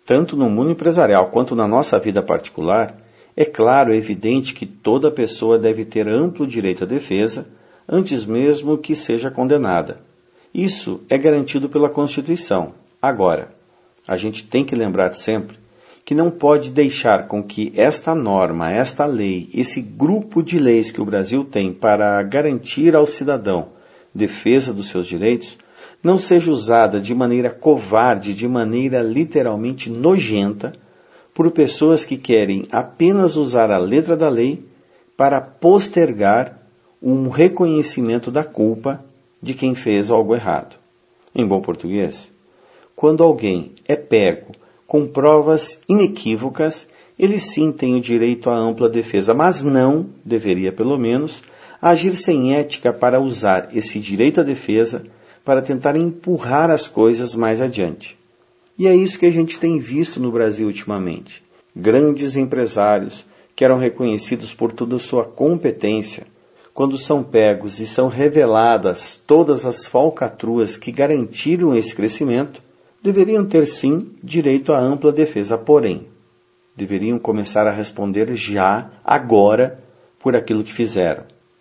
Tanto no mundo empresarial quanto na nossa vida particular, é claro e evidente que toda pessoa deve ter amplo direito à defesa, antes mesmo que seja condenada. Isso é garantido pela Constituição. Agora, a gente tem que lembrar sempre que não pode deixar com que esta norma, esta lei, esse grupo de leis que o Brasil tem para garantir ao cidadão defesa dos seus direitos, não seja usada de maneira covarde, de maneira literalmente nojenta, por pessoas que querem apenas usar a letra da lei para postergar um reconhecimento da culpa de quem fez algo errado. Em bom português, quando alguém é pego com provas inequívocas, ele sim tem o direito à ampla defesa, mas não deveria, pelo menos, agir sem ética para usar esse direito à defesa para tentar empurrar as coisas mais adiante. E é isso que a gente tem visto no Brasil ultimamente. Grandes empresários que eram reconhecidos por toda a sua competência, quando são pegos e são reveladas todas as falcatruas que garantiram esse crescimento, deveriam ter sim direito à ampla defesa, porém, deveriam começar a responder já, agora, por aquilo que fizeram.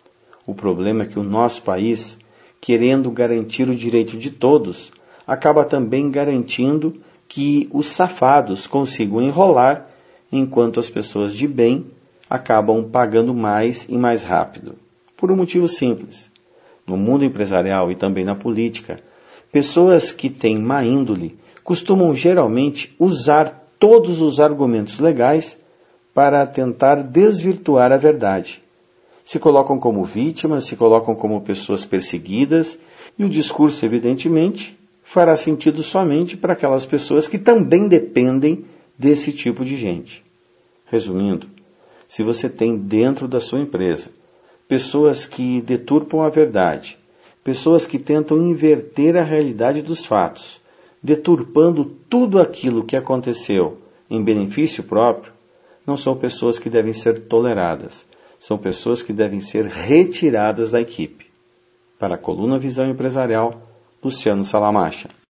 O problema é que o nosso país, querendo garantir o direito de todos, acaba também garantindo que os safados consigam enrolar, enquanto as pessoas de bem acabam pagando mais e mais rápido. Por um motivo simples. No mundo empresarial e também na política, pessoas que têm má índole costumam geralmente usar todos os argumentos legais para tentar desvirtuar a verdade. Se colocam como vítimas, se colocam como pessoas perseguidas, e o discurso, evidentemente, fará sentido somente para aquelas pessoas que também dependem desse tipo de gente. Resumindo, se você tem dentro da sua empresa pessoas que deturpam a verdade, pessoas que tentam inverter a realidade dos fatos, deturpando tudo aquilo que aconteceu em benefício próprio, não são pessoas que devem ser toleradas, são pessoas que devem ser retiradas da equipe. Para a Coluna Visão Empresarial, Luciano Salamacha.